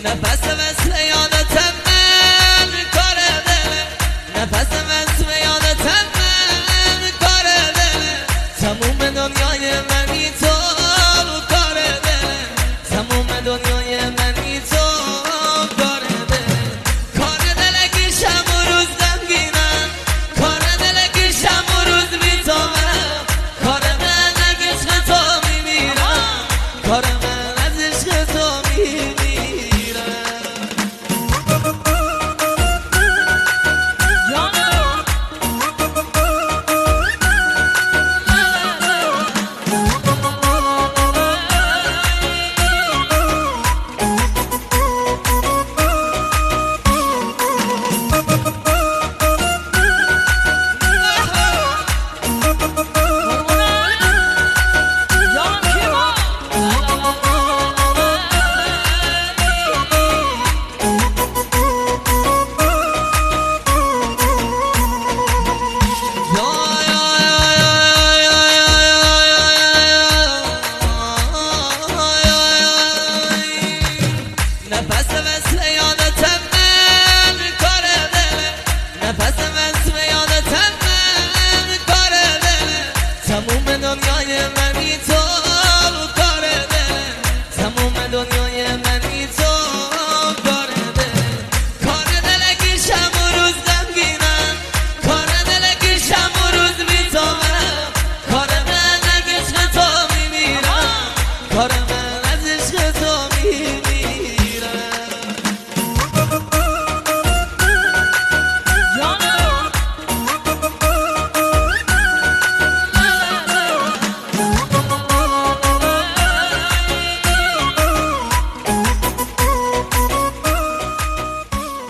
نفس مثل یادتم من کار دله، نفس مثل یادتم من کار دله، تموم دنیای منی تو کار دله، تموم دنیای منی تو کار دله، کار دله که شب و روز غمگینم، کار دله که شب و روز بی‌تابم، کار من از عشق تو میمیرم، کار من از عشق تو میمیرم. نفس